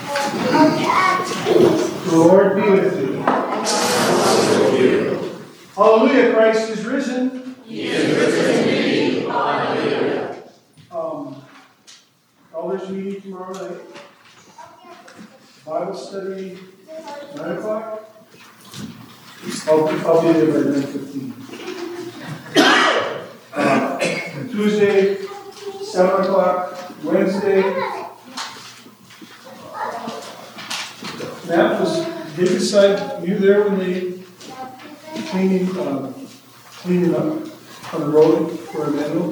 The Lord be with you. Hallelujah, Christ is risen. He is risen indeed. Hallelujah. Elders meeting tomorrow night. Bible study, 9 o'clock. I'll be there by 9:15. Tuesday, 7 o'clock. Wednesday. Matt, they decide you there when they cleaning up on the road for Emmanuel?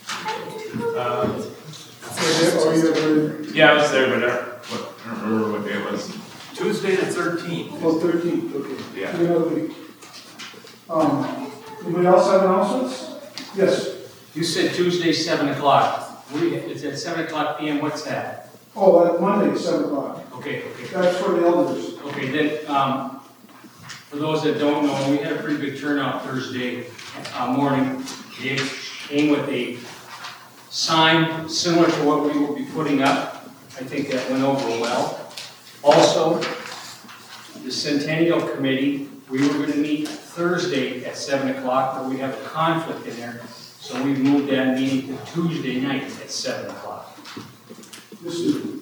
Yeah, I was there, but I don't remember what day it was. Tuesday the 13th. Oh, 13th, okay. Yeah. Another week. Anybody else have announcements? Yes. You said Tuesday, 7 o'clock. It's at 7 o'clock p.m. What's that? Oh, that Monday, 7 o'clock. Okay. That's for the elders. Okay, then, for those that don't know, we had a pretty big turnout Thursday morning. They came with a sign similar to what we will be putting up. I think that went over well. Also, the Centennial Committee, we were going to meet Thursday at 7 o'clock, but we have a conflict in there. So we've moved that meeting to Tuesday night at 7 o'clock. This Tuesday.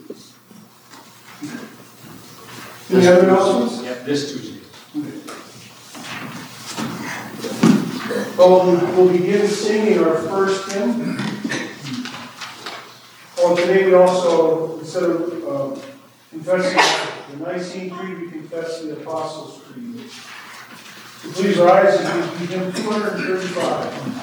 Any other announcements? Yep, this Tuesday. Well, we'll begin singing our first hymn. Oh, today we also, instead of confessing the Nicene Creed, we confess the Apostles' Creed. So please rise as we begin 235.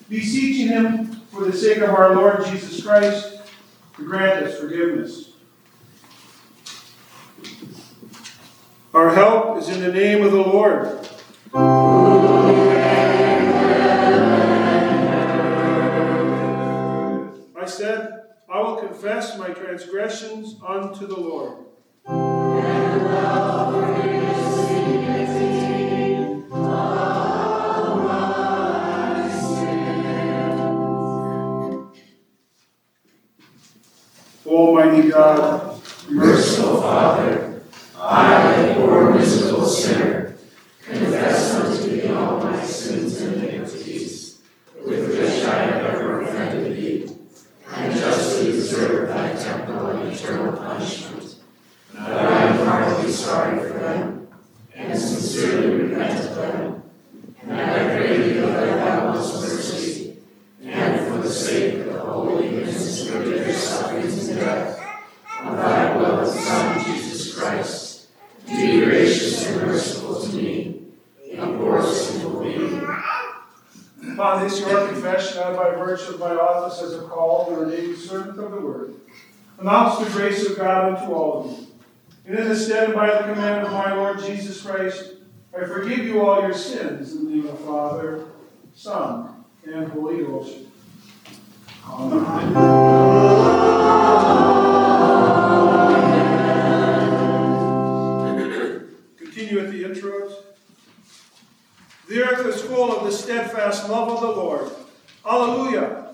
beseeching him for the sake of our Lord Jesus Christ to grant us forgiveness. Our help is in the name of the Lord. I said, I will confess my transgressions unto the Lord. Almighty God, Merciful Father, I, a poor miserable sinner, confess unto thee all my sins and iniquities, with which I have ever offended thee, and justly deserve thy temporal and eternal punishment. But I am heartily sorry for them, and sincerely repent of them, and I pray thee of thy boundless mercy, and for the sake of the holy innocence of their sufferings and death, of thy beloved Son, Jesus Christ, be gracious and merciful to me, a poor sinful being. upon this your confession, I, by virtue of my office as a called and ordained servant of the word, announce the grace of God unto all of you. And in the stead and by the command of my Lord Jesus Christ, I forgive you all your sins in the name of the Father, Son, and Holy Ghost. Amen. Continue with the intros. The earth is full of the steadfast love of the Lord. Alleluia.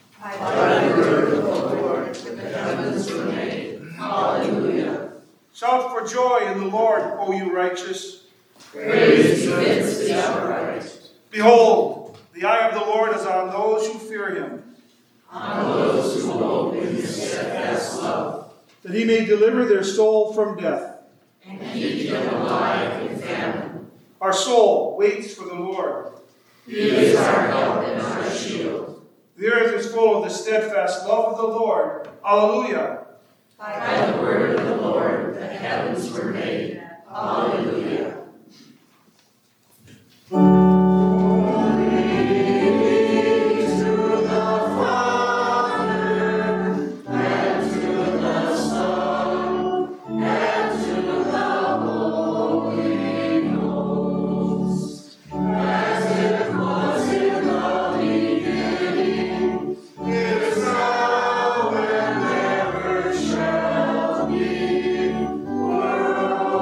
Hallelujah. Shout for joy in the Lord, O you righteous. Praise befits the upright. Behold, the eye of the Lord is on those who fear him, On those who hope in his steadfast love, that he may deliver their soul from death. and keep them alive in famine. Our soul waits for the Lord. He is our help and our shield. The earth is full of the steadfast love of the Lord. Alleluia. By the word of the Lord the heavens were made. Hallelujah. World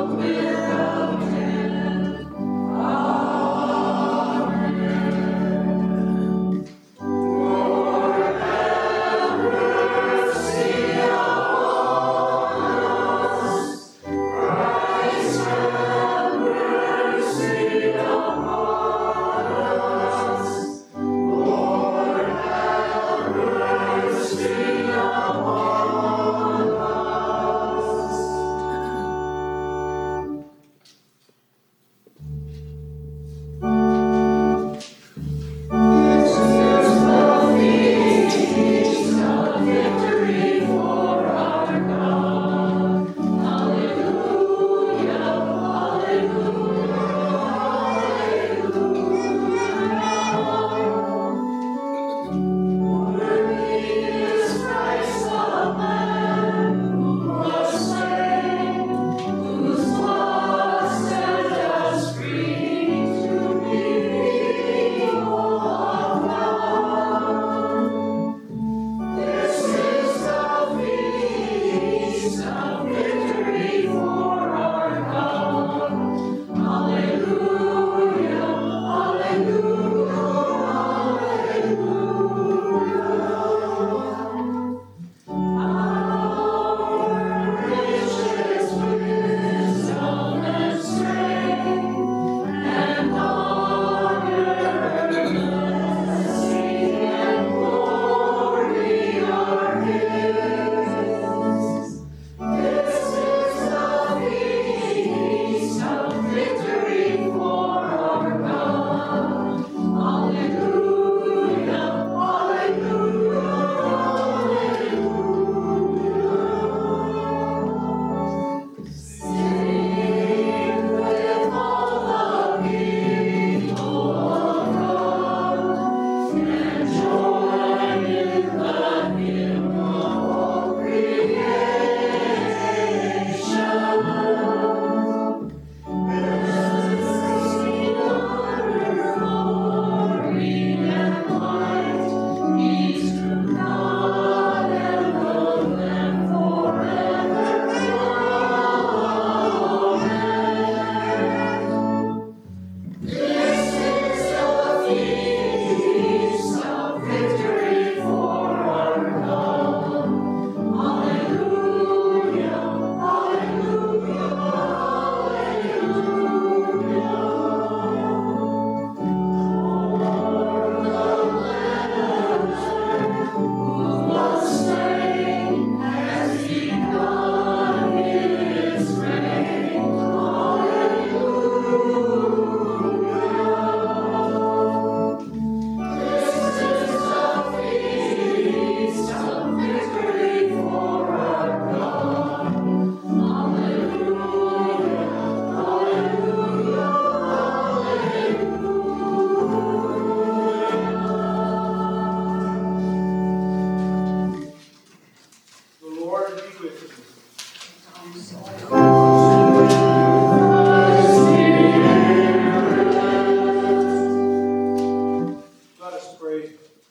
Let us pray.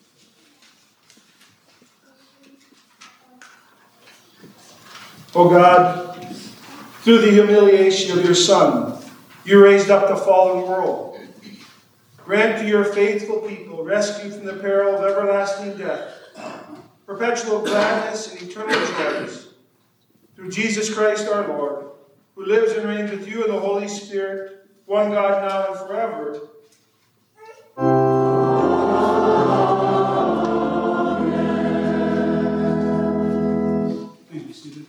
O God, through the humiliation of your Son, you raised up the fallen world. Grant to your faithful people rescue from the peril of everlasting death, perpetual gladness and eternal joys. Through Jesus Christ our Lord, who lives and reigns with you in the Holy Spirit, one God now and forever. Please be seated.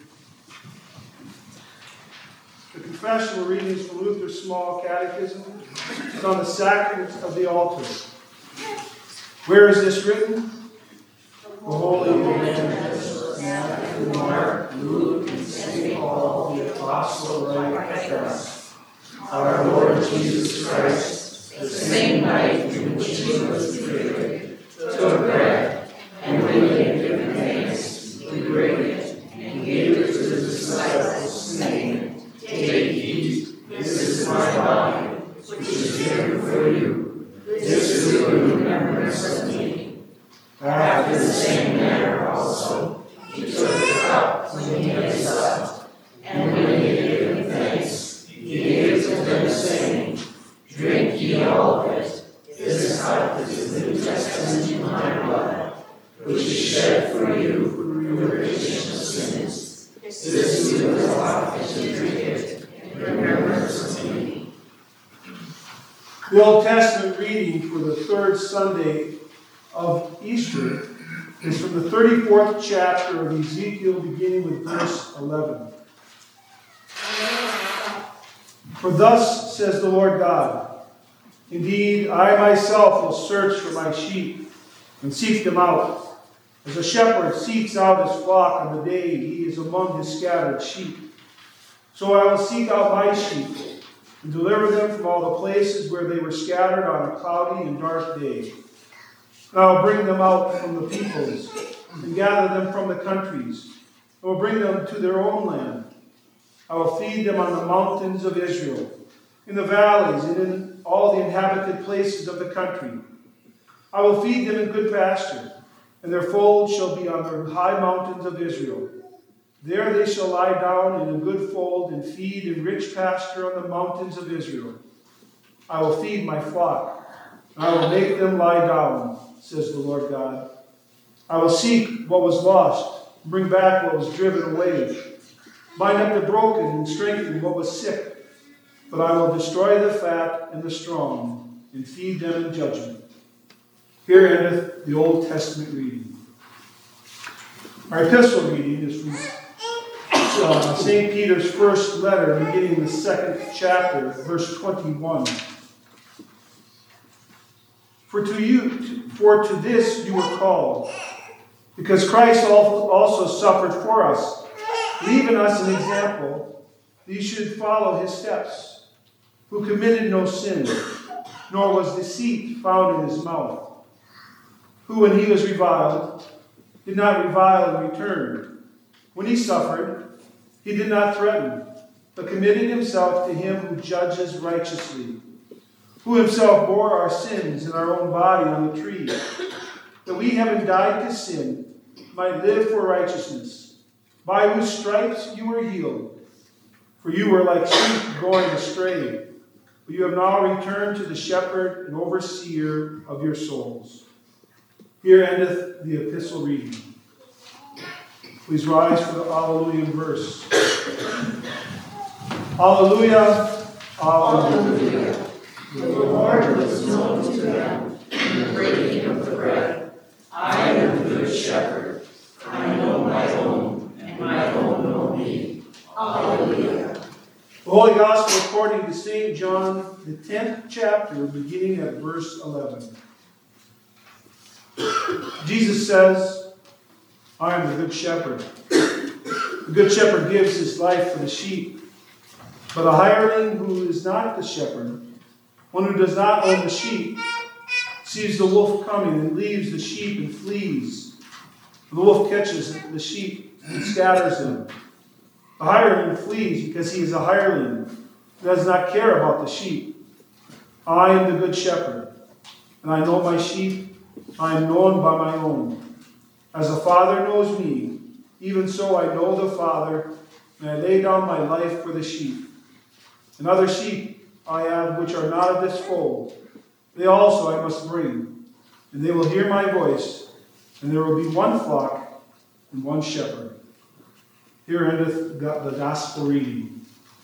The confessional reading is from Luther's Small Catechism. It's on the sacrament of the altar. Where is this written? The Holy Evangelists, Matthew, Mark, Luke, and St. Paul, the Apostle, write thus. Our Lord Jesus Christ, the same night in which he was betrayed, took bread, and when he had given thanks, he broke it, and gave it to the disciples, saying, Take, eat, this is my body, which is given for you. This do in remembrance of me. After the same manner also, he took the cup when he had supped, and when he had given thanks, he gave it to them, saying, Drink ye all of it. This cup is the New Testament in my blood, which is shed for you for the remission of sins. This do as often as you drink it in remembrance of me. The Old Testament reading for the third Sunday of Easter is from the 34th chapter of Ezekiel, beginning with verse 11. For thus says the Lord God, Indeed, I myself will search for my sheep and seek them out, as a shepherd seeks out his flock on the day he is among his scattered sheep. So I will seek out my sheep and deliver them from all the places where they were scattered on a cloudy and dark day. And I will bring them out from the peoples and gather them from the countries. I will bring them to their own land. I will feed them on the mountains of Israel, in the valleys, and in all the inhabited places of the country. I will feed them in good pasture, and their fold shall be on the high mountains of Israel. There they shall lie down in a good fold and feed in rich pasture on the mountains of Israel. I will feed my flock, and I will make them lie down, says the Lord God. I will seek what was lost, and bring back what was driven away, bind up the broken and strengthen what was sick. But I will destroy the fat and the strong, and feed them in judgment. Here endeth the Old Testament reading. Our epistle reading is from St. Peter's first letter, beginning the 2nd chapter, verse 21. For to this you were called, because Christ also suffered for us, leaving us an example that you should follow his steps, who committed no sin, nor was deceit found in his mouth, who, when he was reviled, did not revile in return. When he suffered, he did not threaten, but committed himself to him who judges righteously, who himself bore our sins in our own body on the tree, that we, having died to sin, might live for righteousness, by whose stripes you were healed. For you were like sheep going astray, but you have now returned to the shepherd and overseer of your souls. Here endeth the epistle reading. Please rise for the Alleluia verse. Alleluia, Alleluia. The Lord was known to them in the breaking of the bread. I am the good shepherd. I know my own, and my own know me. Alleluia. The Holy Gospel according to St. John, the 10th chapter, beginning at verse 11. Jesus says, I am the good shepherd. The good shepherd gives his life for the sheep. But a hireling who is not the shepherd, one who does not own the sheep, sees the wolf coming and leaves the sheep and flees. The wolf catches the sheep and scatters them. A hireling flees because he is a hireling, who does not care about the sheep. I am the good shepherd, and I know my sheep. I am known by my own. As the Father knows me, even so I know the Father, and I lay down my life for the sheep. And other sheep I have which are not of this fold. They also I must bring, and they will hear my voice, and there will be one flock and one shepherd. Here endeth the gospel reading.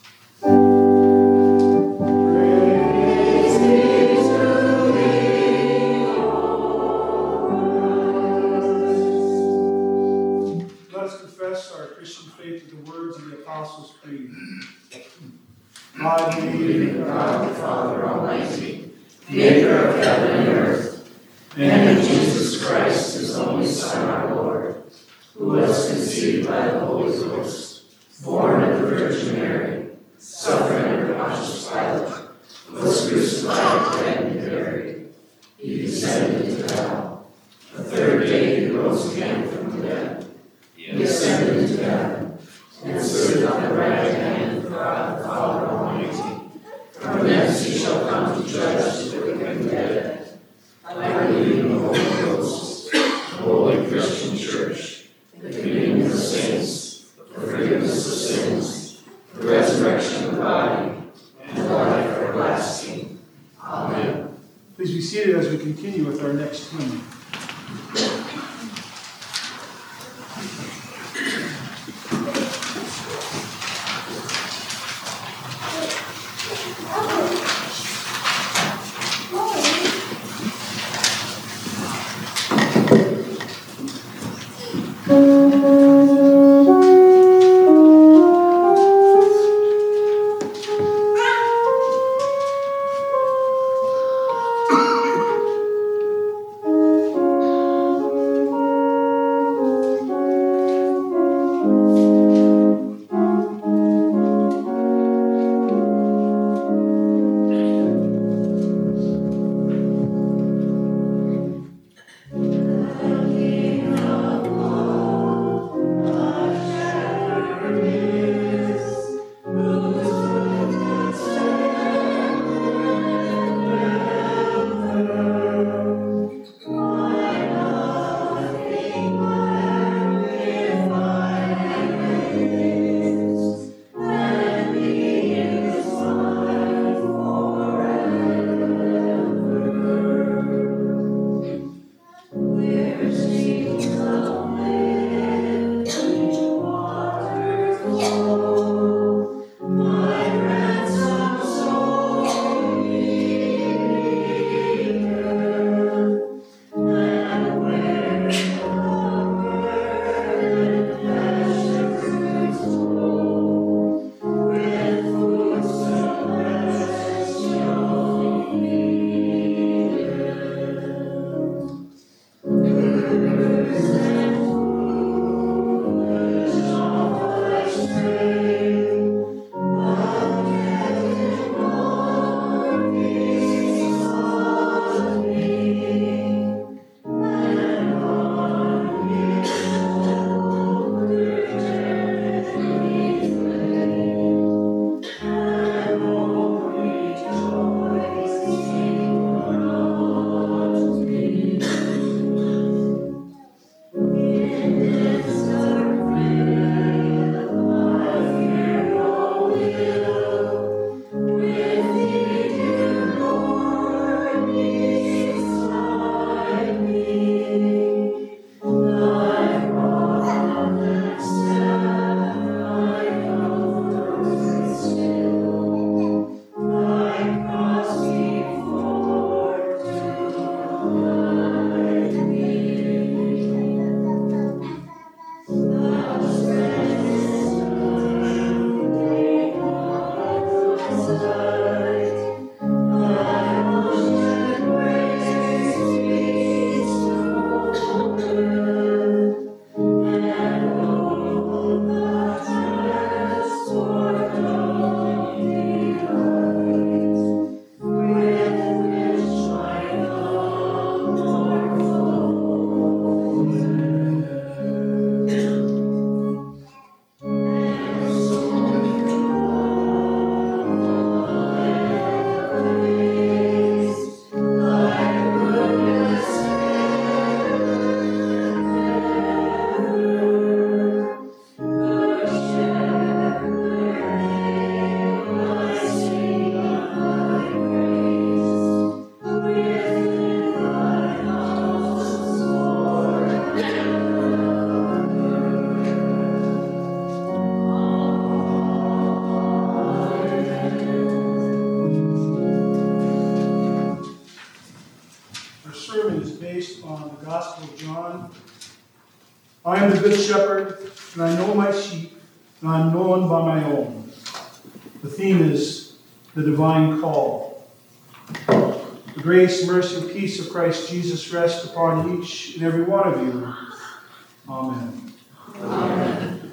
Let us confess our Christian faith with the words of the Apostles' Creed. I believe in God the Father Almighty, Maker of heaven and earth, and in Jesus Christ, his only Son, our Lord, who was conceived by the Holy Ghost, born of the Virgin Mary, suffered under Pontius Pilate, was crucified, dead, and buried. He descended into hell. The third day he rose again from the dead. He ascended into heaven, and stood on the right hand of God the Father Almighty. From thence he shall come to judge the living and the dead. I believe in the Holy Ghost, the holy Christian Church, the communion of saints, the forgiveness of sins, the resurrection of the body, and life everlasting. Amen. Please be seated as we continue with our next hymn. am the good shepherd, and I know my sheep, and I am known by my own. The theme is the divine call. The grace, mercy, and peace of Christ Jesus rest upon each and every one of you. Amen. Amen.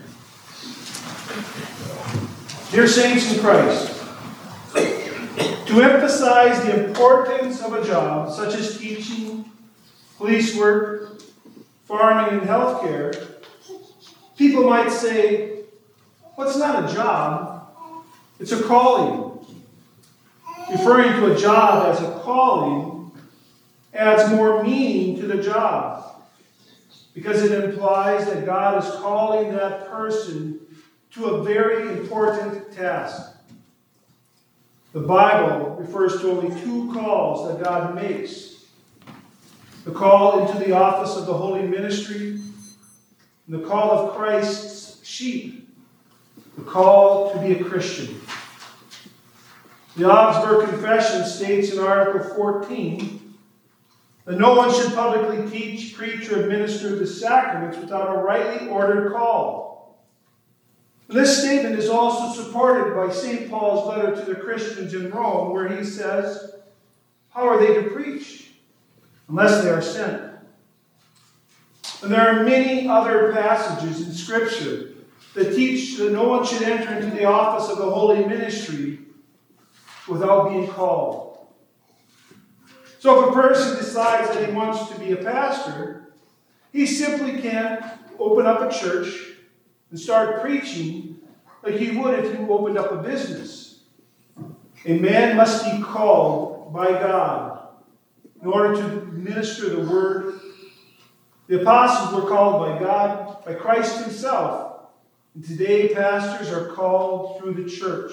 Dear saints in Christ, to emphasize the importance of a job such as teaching, police work, farming, and healthcare, people might say, well, it's not a job, it's a calling. Referring to a job as a calling adds more meaning to the job because it implies that God is calling that person to a very important task. The Bible refers to only two calls that God makes: the call into the office of the holy ministry and the call of Christ's sheep, the call to be a Christian. The Augsburg Confession states in Article 14 that no one should publicly teach, preach, or administer the sacraments without a rightly ordered call. This statement is also supported by St. Paul's letter to the Christians in Rome, where he says, how are they to preach unless they are sent? And there are many other passages in Scripture that teach that no one should enter into the office of the holy ministry without being called. So if a person decides that he wants to be a pastor, he simply can't open up a church and start preaching like he would if he opened up a business. A man must be called by God in order to minister the word. The apostles were called by God, by Christ himself. And today pastors are called through the church.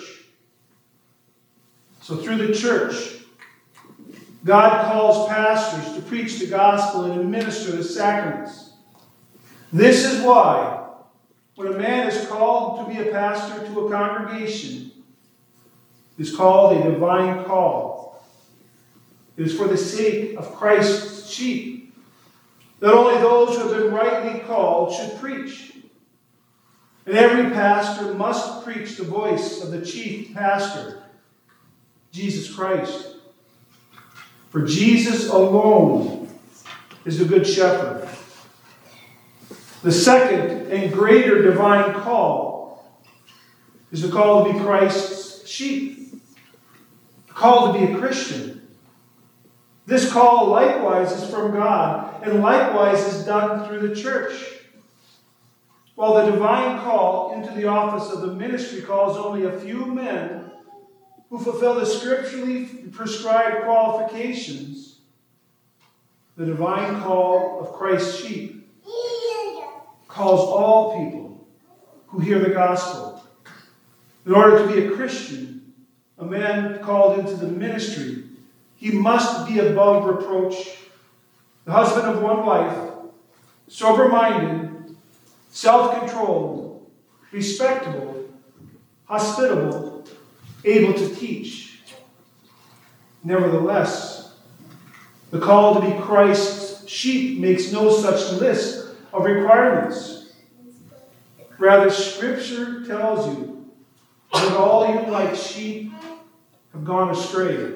So through the church, God calls pastors to preach the gospel and administer the sacraments. This is why, when a man is called to be a pastor to a congregation, it is called a divine call. It is for the sake of Christ's sheep that only those who have been rightly called should preach. And every pastor must preach the voice of the chief pastor, Jesus Christ. For Jesus alone is the good shepherd. The second and greater divine call is the call to be Christ's sheep. The call to be a Christian. This call likewise is from God and likewise is done through the church. While the divine call into the office of the ministry calls only a few men who fulfill the scripturally prescribed qualifications, the divine call of Christ's sheep calls all people who hear the gospel. In order to be a Christian, a man called into the ministry, he must be above reproach, the husband of one wife, sober-minded, self-controlled, respectable, hospitable, able to teach. Nevertheless, the call to be Christ's sheep makes no such list of requirements. Rather, Scripture tells you that all you like sheep have gone astray.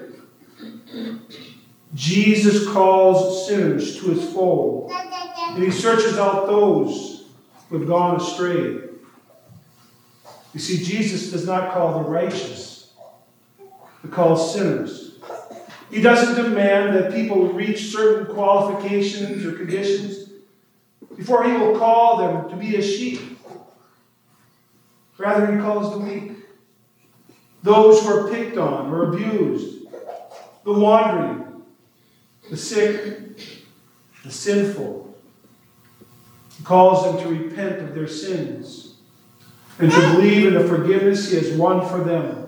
Jesus calls sinners to his fold, and he searches out those who have gone astray. You see, Jesus does not call the righteous. He calls sinners. He doesn't demand that people reach certain qualifications or conditions before he will call them to be a sheep. Rather, he calls the weak, those who are picked on or abused, the wandering, the sick, the sinful. He calls them to repent of their sins and to believe in the forgiveness he has won for them.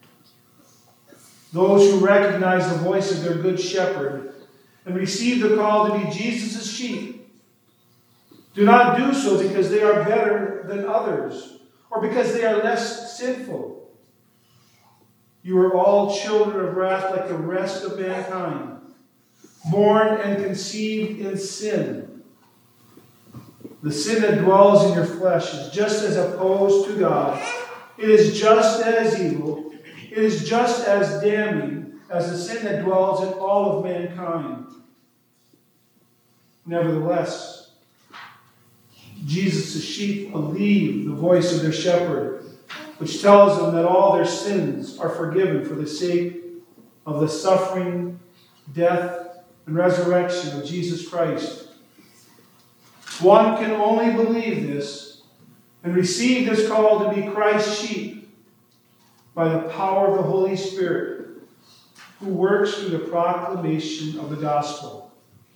Those who recognize the voice of their good shepherd and receive the call to be Jesus' sheep do not do so because they are better than others or because they are less sinful. You are all children of wrath like the rest of mankind, born and conceived in sin. The sin that dwells in your flesh is just as opposed to God. It is just as evil. It is just as damning as the sin that dwells in all of mankind. Nevertheless, Jesus' sheep believe the voice of their shepherd, which tells them that all their sins are forgiven for the sake of the suffering, death, and resurrection of Jesus Christ. One can only believe this and receive this call to be Christ's sheep by the power of the Holy Spirit, who works through the proclamation of the gospel.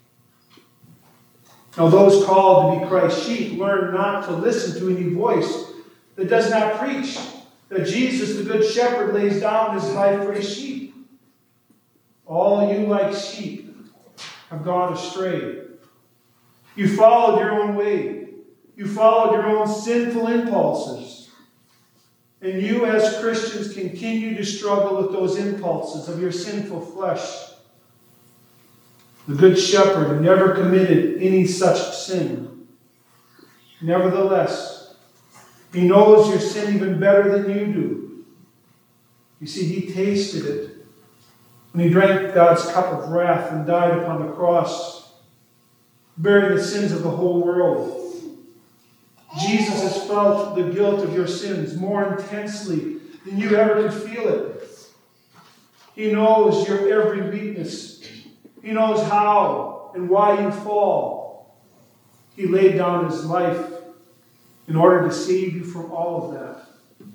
Now, those called to be Christ's sheep learn not to listen to any voice that does not preach that Jesus, the Good Shepherd, lays down his life for his sheep. All you like sheep have gone astray. You followed your own way. You followed your own sinful impulses. And you as Christians continue to struggle with those impulses of your sinful flesh. The Good Shepherd never committed any such sin. Nevertheless, he knows your sin even better than you do. You see, he tasted it when he drank God's cup of wrath and died upon the cross, bearing the sins of the whole world. Jesus has felt the guilt of your sins more intensely than you ever could feel it. He knows your every weakness. He knows how and why you fall. He laid down his life in order to save you from all of that.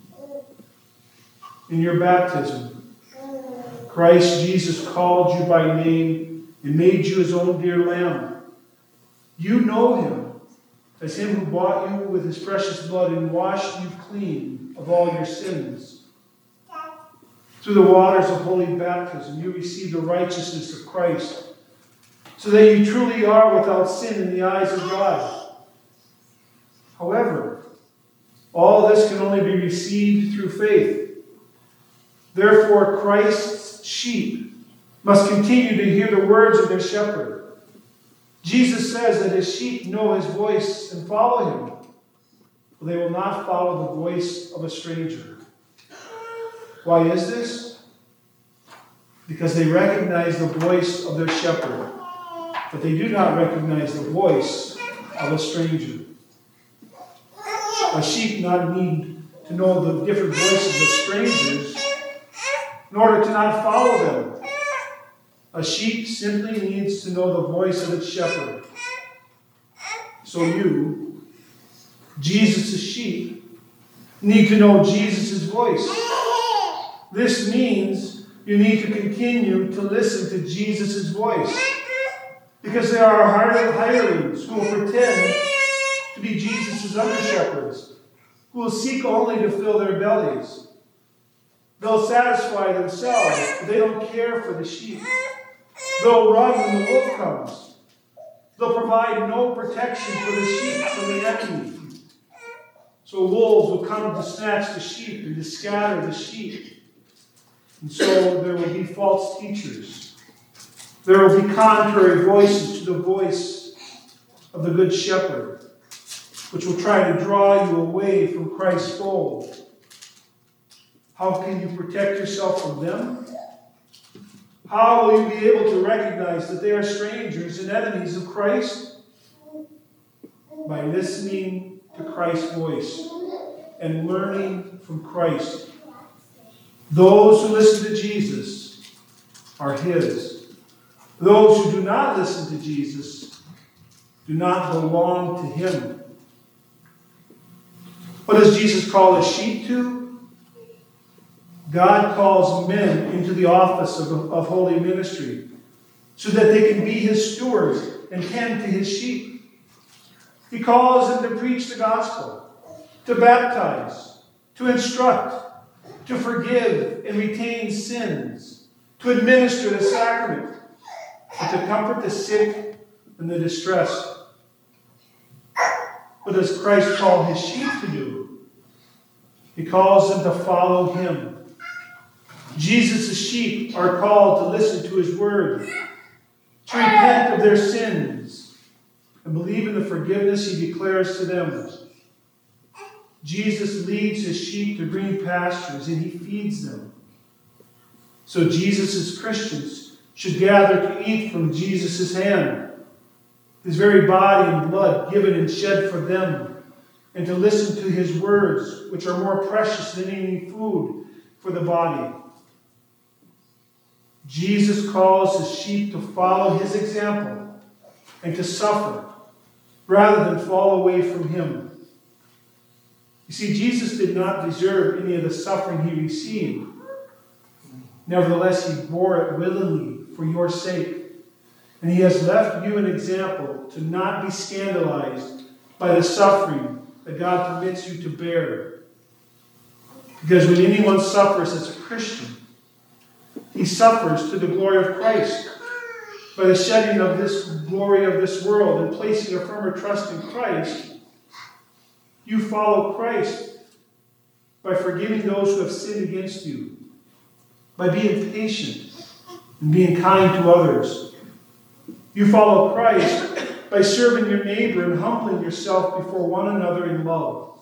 In your baptism, Christ Jesus called you by name and made you his own dear lamb. You know him as him who bought you with his precious blood and washed you clean of all your sins. Through the waters of holy baptism, you receive the righteousness of Christ, so that you truly are without sin in the eyes of God. However, all this can only be received through faith. Therefore, Christ's sheep must continue to hear the words of their shepherd. Jesus says that his sheep know his voice and follow him, but they will not follow the voice of a stranger. Why is this? Because they recognize the voice of their shepherd, but they do not recognize the voice of a stranger. A sheep not need to know the different voices of strangers in order to not follow them. A sheep simply needs to know the voice of its shepherd. So you, Jesus' sheep, need to know Jesus' voice. This means you need to continue to listen to Jesus' voice. Because there are hirelings who will pretend to be Jesus' under-shepherds, who will seek only to fill their bellies. They'll satisfy themselves, but they don't care for the sheep. They'll run when the wolf comes. They'll provide no protection for the sheep from the enemy. So wolves will come to snatch the sheep and to scatter the sheep. And so there will be false teachers. There will be contrary voices to the voice of the Good Shepherd, which will try to draw you away from Christ's fold. How can you protect yourself from them? How will you be able to recognize that they are strangers and enemies of Christ? By listening to Christ's voice and learning from Christ. Those who listen to Jesus are his. Those who do not listen to Jesus do not belong to him. What does Jesus call his sheep to? God calls men into the office of holy ministry so that they can be his stewards and tend to his sheep. He calls them to preach the gospel, to baptize, to instruct, to forgive and retain sins, to administer the sacrament, and to comfort the sick and the distressed. What does Christ call his sheep to do? He calls them to follow him. Jesus' sheep are called to listen to his word, to repent of their sins, and believe in the forgiveness he declares to them. Jesus leads his sheep to green pastures, and he feeds them. So Jesus, as Christians, should gather to eat from Jesus' hand, his very body and blood given and shed for them, and to listen to his words, which are more precious than any food for the body. Jesus calls his sheep to follow his example and to suffer, rather than fall away from him. You see, Jesus did not deserve any of the suffering he received. Nevertheless, he bore it willingly for your sake. And he has left you an example to not be scandalized by the suffering that God permits you to bear. Because when anyone suffers as a Christian, he suffers to the glory of Christ. By the shedding of this glory of this world and placing a firmer trust in Christ, you follow Christ by forgiving those who have sinned against you, by being patient and being kind to others. You follow Christ by serving your neighbor and humbling yourself before one another in love.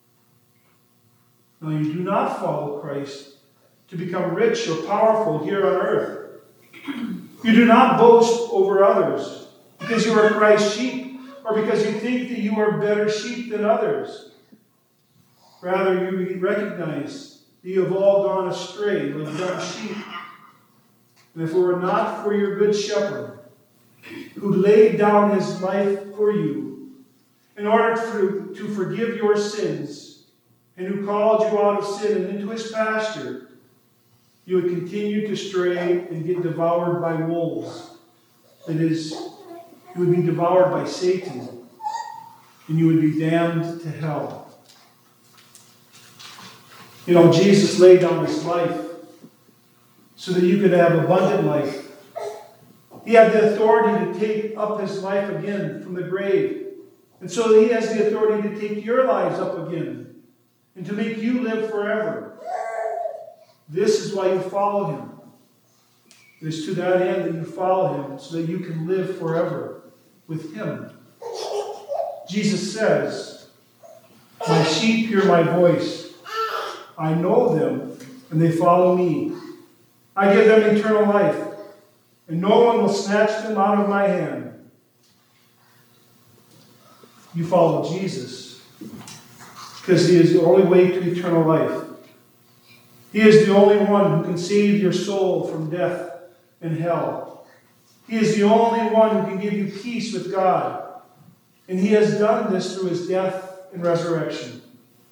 Now, you do not follow Christ to become rich or powerful here on earth. You do not boast over others because you are Christ's sheep or because you think that you are better sheep than others. Rather, you recognize that you have all gone astray like dumb sheep. And if it were not for your good shepherd, who laid down his life for you in order to forgive your sins, and who called you out of sin and into his pasture, you would continue to stray and get devoured by wolves. That is, you would be devoured by Satan, and you would be damned to hell. You know, Jesus laid down his life so that you could have abundant life. He had the authority to take up his life again from the grave. And so he has the authority to take your lives up again and to make you live forever. This is why you follow him. It is to that end that you follow him, so that you can live forever with him. Jesus says, "My sheep hear my voice. I know them, and they follow me. I give them eternal life, and no one will snatch them out of my hand." You follow Jesus because he is the only way to eternal life. He is the only one who can save your soul from death and hell. He is the only one who can give you peace with God. And he has done this through his death and resurrection.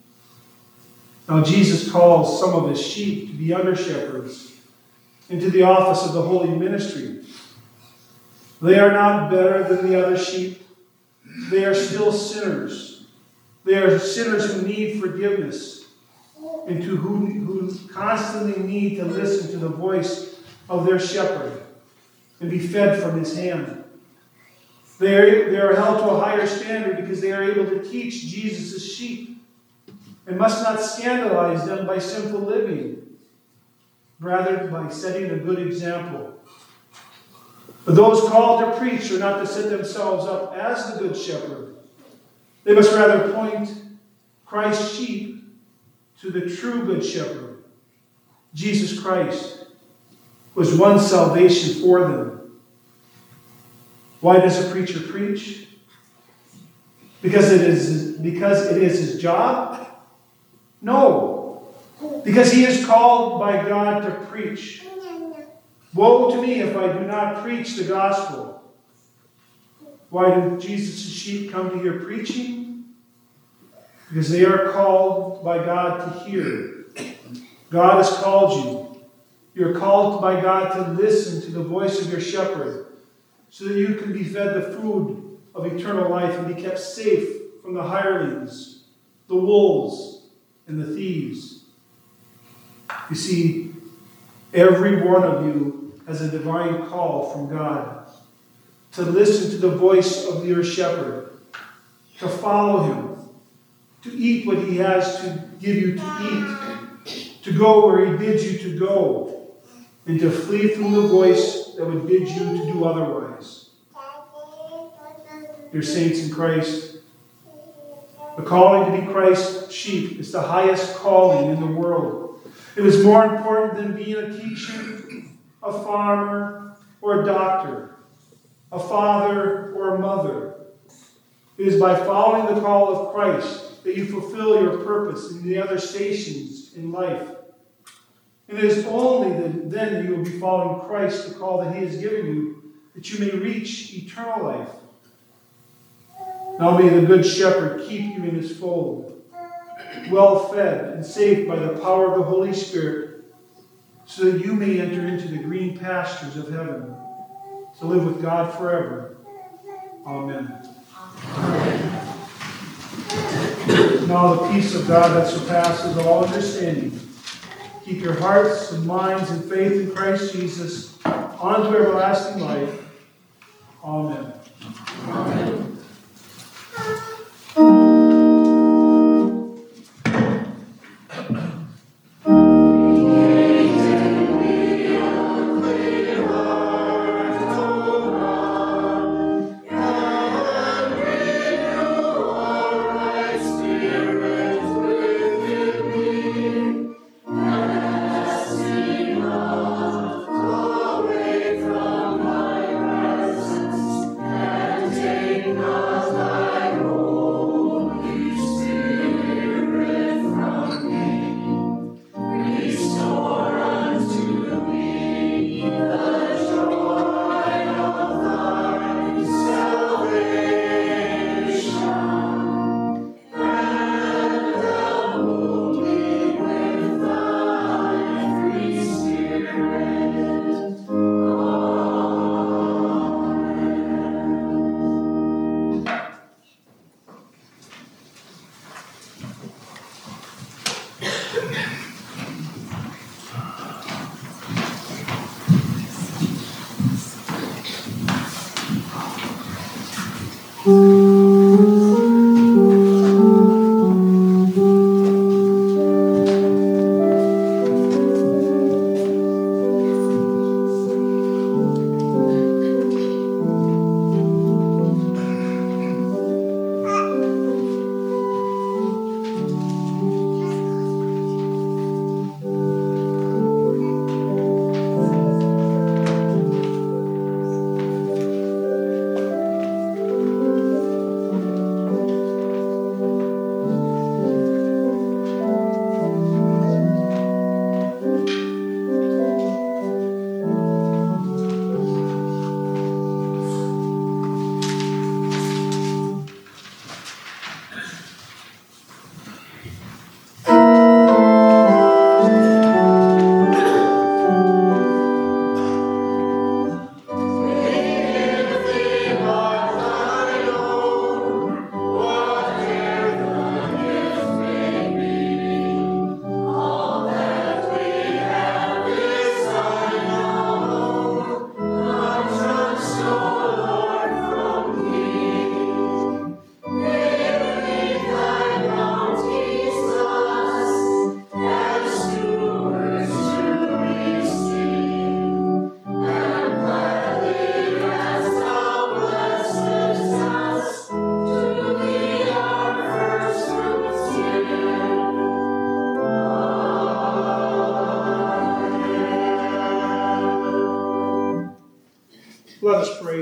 Now Jesus calls some of his sheep to be under shepherds into the office of the holy ministry. They are not better than the other sheep. They are still sinners. They are sinners who need forgiveness and who constantly need to listen to the voice of their shepherd and be fed from his hand. They are held to a higher standard because they are able to teach Jesus' sheep and must not scandalize them by sinful living, rather by setting a good example. But those called to preach are not to set themselves up as the good shepherd. They must rather point Christ's sheep to the true good shepherd, Jesus Christ, who has won salvation for them. Why does a preacher preach? Because it is his job? No. Because he is called by God to preach. Woe to me if I do not preach the gospel. Why do Jesus' sheep come to hear preaching? Because they are called by God to hear. God has called you. You're called by God to listen to the voice of your shepherd so that you can be fed the food of eternal life and be kept safe from the hirelings, the wolves, and the thieves. You see, every one of you has a divine call from God to listen to the voice of your shepherd, to follow him, to eat what he has to give you to eat, to go where he bids you to go, and to flee from the voice that would bid you to do otherwise. Dear saints in Christ, the calling to be Christ's sheep is the highest calling in the world. It is more important than being a teacher, a farmer, or a doctor, a father or a mother. It is by following the call of Christ that you fulfill your purpose in the other stations in life. And it is only then you will be following Christ, the call that He has given you, that you may reach eternal life. Now may the Good Shepherd keep you in His fold, well fed and safe by the power of the Holy Spirit, so that you may enter into the green pastures of heaven, to live with God forever. Amen. Now the peace of God that surpasses all understanding, keep your hearts and minds in faith in Christ Jesus unto everlasting life. Amen. Amen. Let us pray.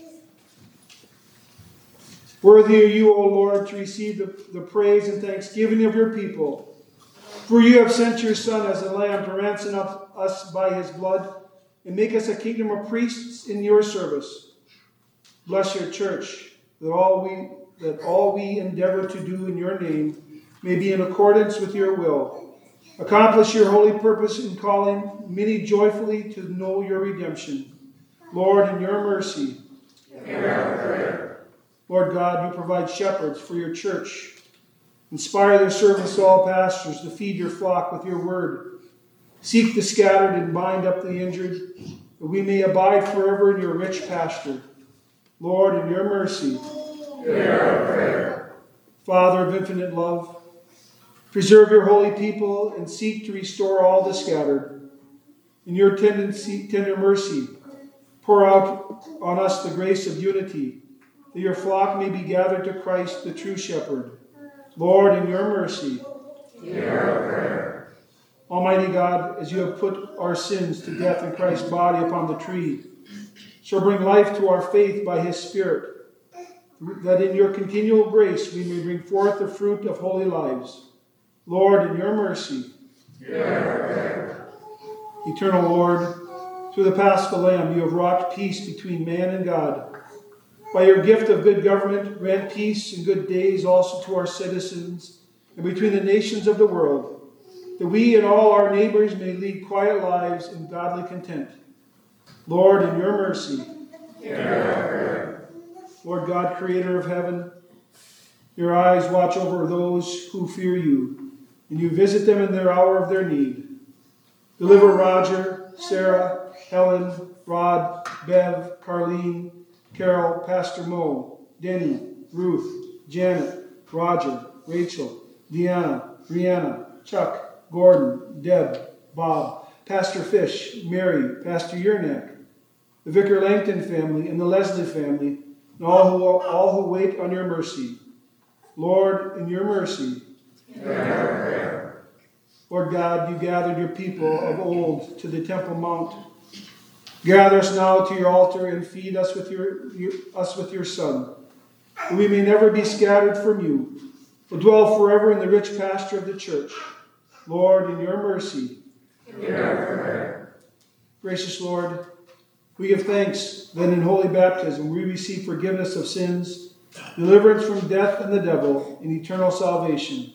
Worthy are you, O Lord, to receive the praise and thanksgiving of your people. For you have sent your Son as a lamb to ransom us by his blood and make us a kingdom of priests in your service. Bless your church, that all we endeavor to do in your name may be in accordance with your will. Accomplish your holy purpose in calling many joyfully to know your redemption. Lord, in your mercy, hear our prayer. Lord God, you provide shepherds for your church. Inspire their servants to all pastors to feed your flock with your word. Seek the scattered and bind up the injured, that we may abide forever in your rich pasture. Lord, in your mercy, hear our prayer. Father of infinite love, preserve your holy people and seek to restore all the scattered. In your tender mercy, pour out on us the grace of unity, that your flock may be gathered to Christ, the true shepherd. Lord, in your mercy, hear our prayer. Almighty God, as you have put our sins to death in Christ's body upon the tree, so bring life to our faith by his Spirit, that in your continual grace we may bring forth the fruit of holy lives. Lord, in your mercy, hear our prayer. Eternal Lord, through the Paschal Lamb you have wrought peace between man and God. By your gift of good government, grant peace and good days also to our citizens and between the nations of the world, that we and all our neighbors may lead quiet lives in godly content. Lord, in your mercy, hear our prayer. Lord God, creator of heaven, your eyes watch over those who fear you, and you visit them in their hour of their need. Deliver Roger, Sarah, Helen, Rod, Bev, Carlene, Carol, Pastor Mo, Denny, Ruth, Janet, Roger, Rachel, Deanna, Brianna, Chuck, Gordon, Deb, Bob, Pastor Fish, Mary, Pastor Yernak, the Vicar Langton family and the Leslie family, and all who wait on your mercy. Lord, in your mercy, hear our prayer. Lord God, you gathered your people of old to the Temple Mount. Gather us now to your altar and feed us with your Son, that we may never be scattered from you, but dwell forever in the rich pasture of the church. Lord, in your mercy, hear our prayer. Gracious Lord, we give thanks that in holy baptism we receive forgiveness of sins, deliverance from death and the devil, and eternal salvation.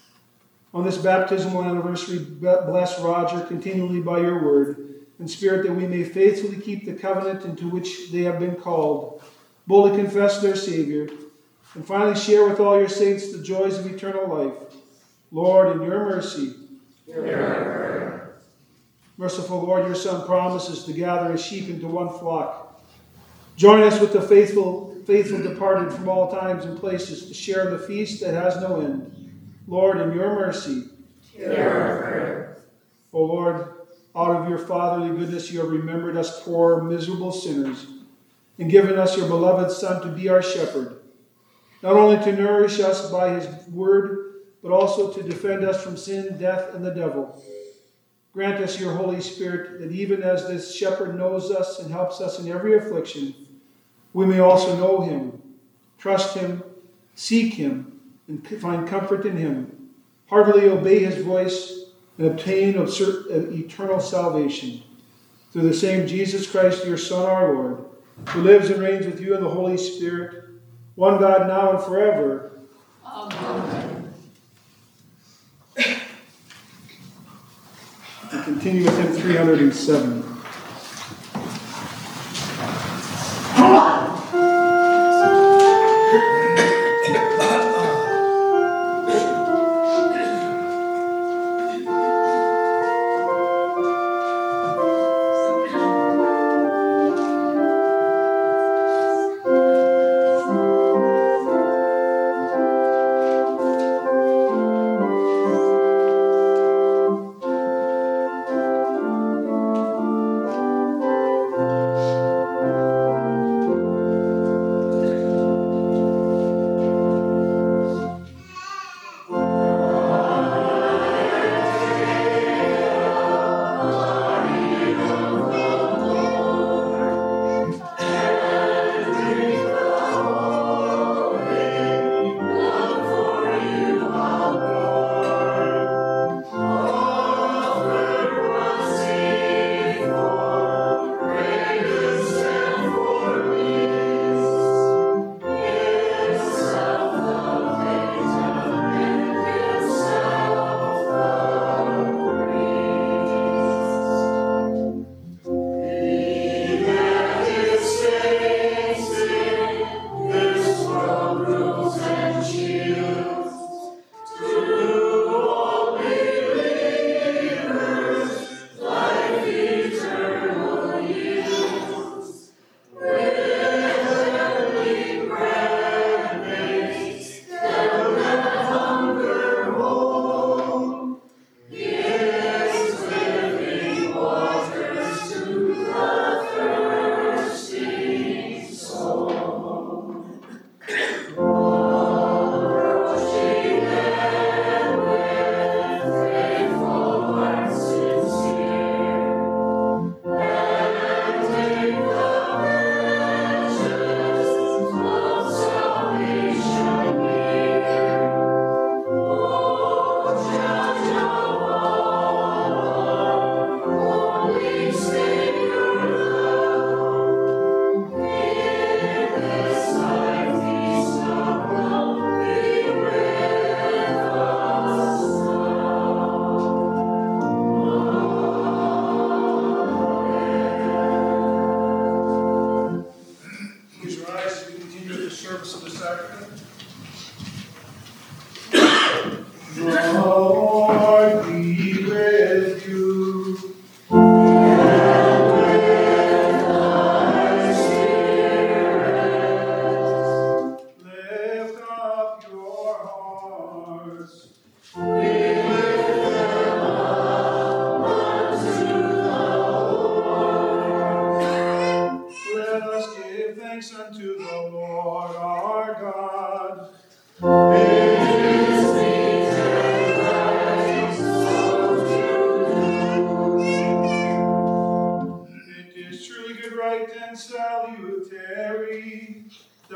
On this baptismal anniversary, bless Roger continually by your word and Spirit, that we may faithfully keep the covenant into which they have been called, boldly confess their Savior, and finally share with all your saints the joys of eternal life. Lord, in your mercy, hear our prayer. Merciful Lord, your Son promises to gather his sheep into one flock. Join us with the faithful departed from all times and places to share the feast that has no end. Lord, in your mercy, hear our prayer. O Lord, out of your fatherly goodness you have remembered us poor, miserable sinners, and given us your beloved Son to be our shepherd, not only to nourish us by his word, but also to defend us from sin, death, and the devil. Grant us your Holy Spirit, that even as this shepherd knows us and helps us in every affliction, we may also know him, trust him, seek him, and find comfort in him, heartily obey his voice, and obtain of eternal salvation. Through the same Jesus Christ, your Son, our Lord, who lives and reigns with you in the Holy Spirit, one God now and forever. Amen. We continue with hymn 307.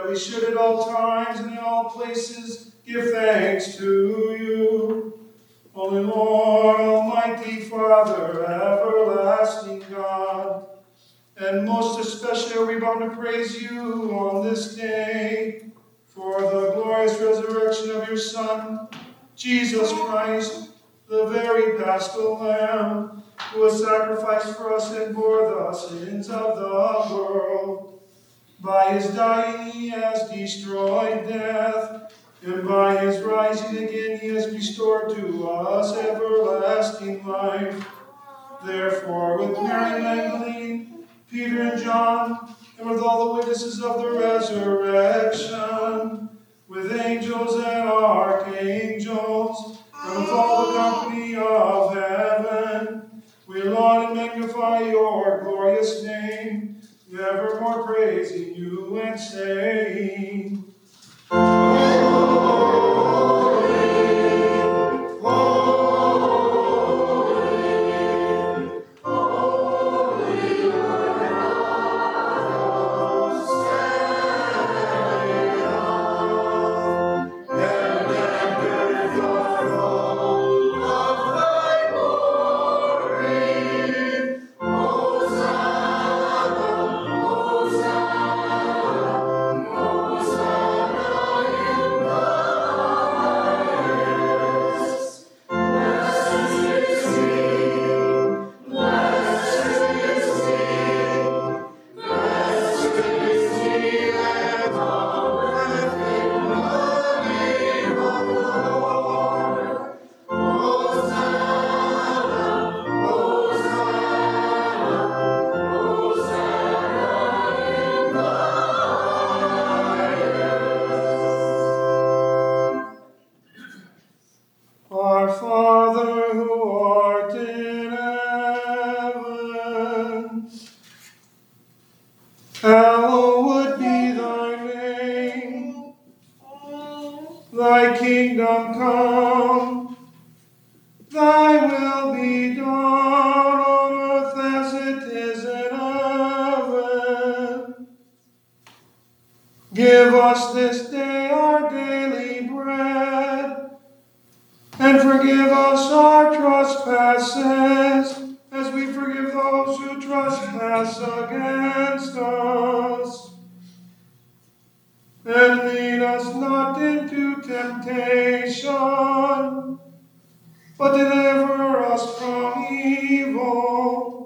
that we should at all times and in all places give thanks to you. Holy Lord, Almighty Father, everlasting God, and most especially are we bound to praise you on this day for the glorious resurrection of your Son, Jesus Christ, the very Paschal Lamb, who was sacrificed for us and bore the sins of the world. By his dying he has destroyed death, and by his rising again he has restored to us everlasting life. Therefore, with Mary Magdalene, Peter and John, and with all the witnesses of the resurrection, with angels and archangels, and with all the company of heaven, we laud and magnify your glorious name, evermore praising you and saying, Our Father who art in heaven, hallowed be thy name. Thy kingdom come, thy will be done on earth as it is in heaven. Give us this day our daily bread, and forgive us our trespasses, as we forgive those who trespass against us. And lead us not into temptation, but deliver us from evil.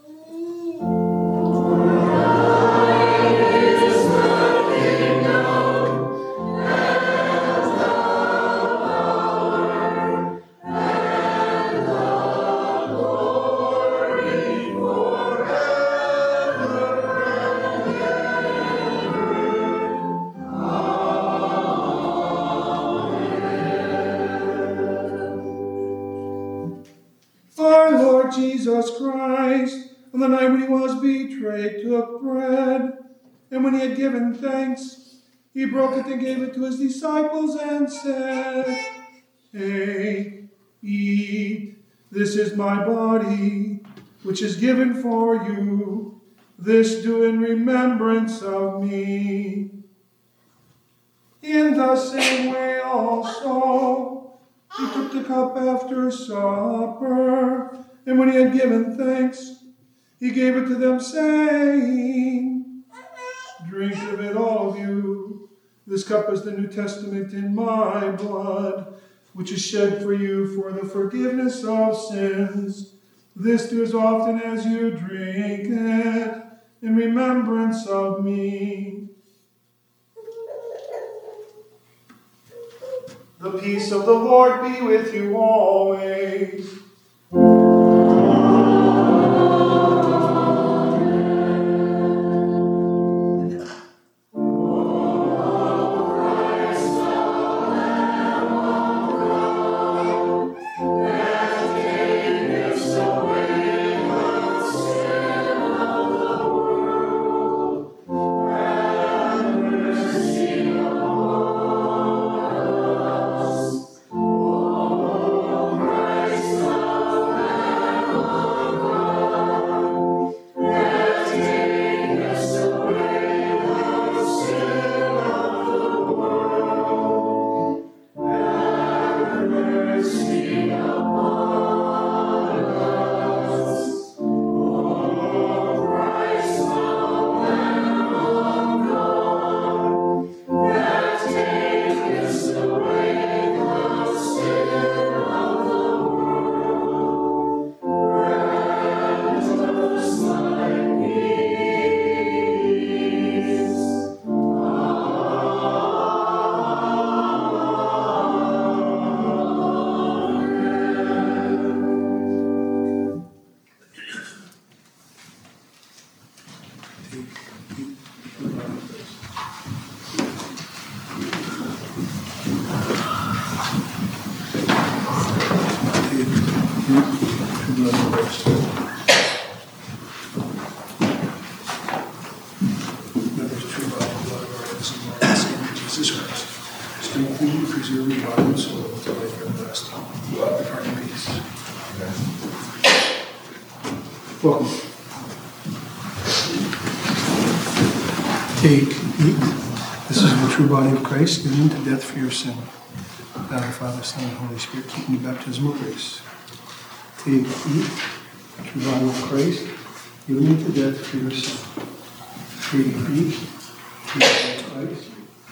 Our Lord Jesus Christ, on the night when he was betrayed, took bread, and when he had given thanks, he broke it and gave it to his disciples and said, "Take, eat, this is my body, which is given for you. This do in remembrance of me." In the same way also, he took the cup after supper, and when he had given thanks, he gave it to them, saying, "Drink of it, all of you. This cup is the New Testament in my blood, which is shed for you for the forgiveness of sins. This do as often as you drink it in remembrance of me." The peace of the Lord be with you always. Christ Christ. Now there's true body and blood of our Lord and Savior Jesus Christ. Strengthen and preserve your body and soul to life everlasting. Depart in peace. Welcome. Take, eat. This is the true body of Christ given to death for your sin. God the Father, Son, and Holy Spirit, keeping the baptismal grace. Take, eat. The true body of Christ given to death for your sin. Take, eat. The true body of Christ.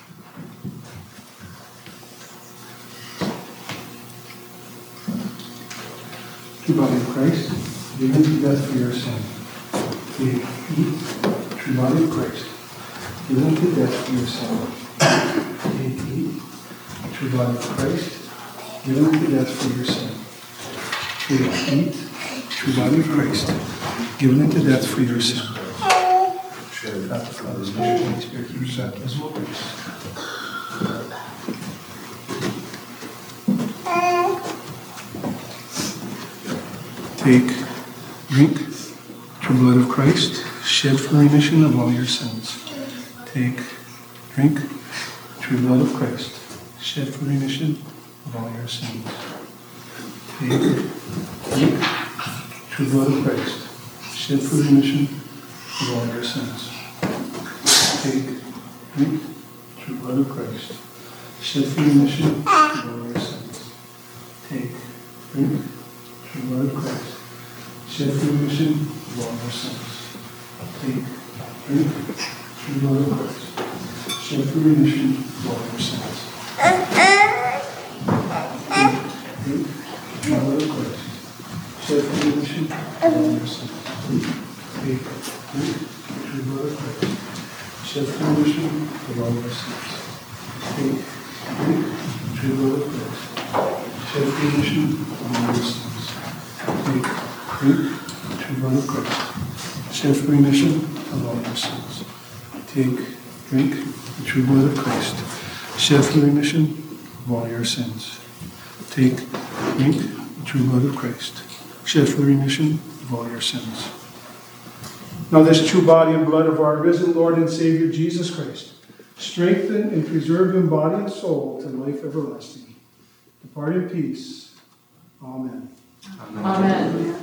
True body of Christ given to death for your sin. Take, eat. True body of Christ given to death for your sin. Take, eat. True body of Christ given to death for your sin. Take, eat. True body of Christ given to death for your sin. God the Father, Son, and Holy Spirit, keep your baptismal grace. Take, drink, true blood of Christ, shed for the remission of all your sins. Take, drink, true blood of Christ, shed for the remission of all your sins. Take, drink, true blood of Christ, shed for the remission of all your sins. Take, drink, true blood of Christ, shed for the remission of all your sins. Take, drink, true blood of Christ, shed for the remission of all your sins. Take, drink, true blood of Christ, shed for the remission of all your sins. Take, drink, true blood of Christ, shed for the remission of all your sins. Take, drink, true blood of Christ, shed for the remission of all your sins. Take, drink, true blood of Christ, shed for the remission of all your sins. Take, drink, true blood of Christ, shed for the remission of all your sins. Take, drink, the true blood of Christ, shed for the remission of all your sins. Take, drink, the true blood of Christ, shed for the remission of all your sins. Now this true body and blood of our risen Lord and Savior Jesus Christ, strengthen and preserve your body and soul to life everlasting. Depart in peace. Amen. Amen.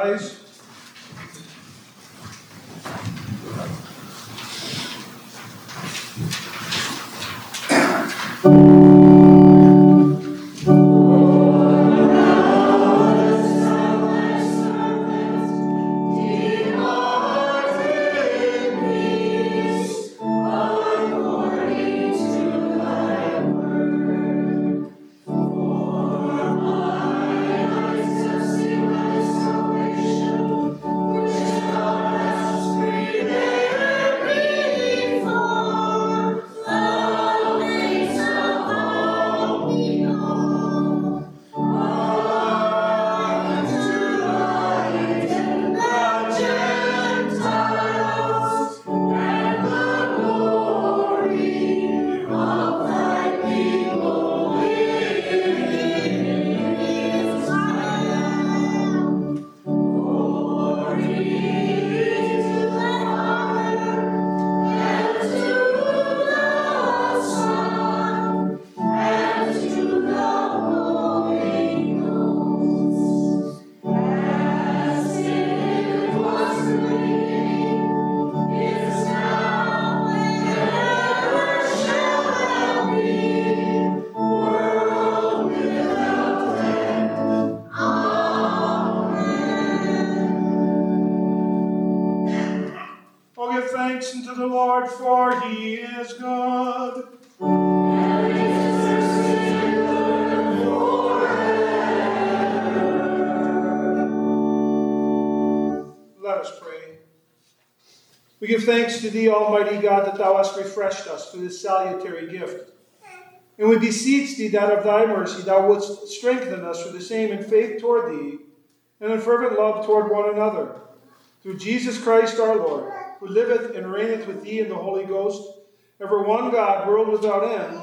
rise. Oh, give thanks unto the Lord, for he is good. Let us pray. We give thanks to thee, Almighty God, that thou hast refreshed us for this salutary gift. And we beseech thee that of thy mercy thou wouldst strengthen us for the same in faith toward thee, and in fervent love toward one another. Through Jesus Christ our Lord, who liveth and reigneth with thee in the Holy Ghost, ever one God, world without end.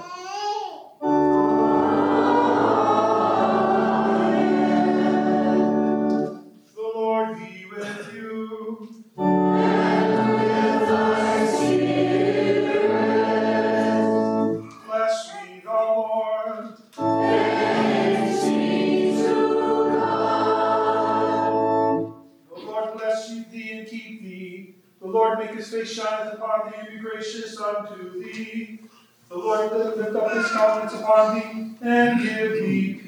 The Lord be with you. And with thy spirit. Bless me, the Lord. Thanks be to God. The Lord bless thee and keep thee. The Lord make his face shine upon thee and be gracious unto thee. The Lord lift up his countenance upon thee and give thee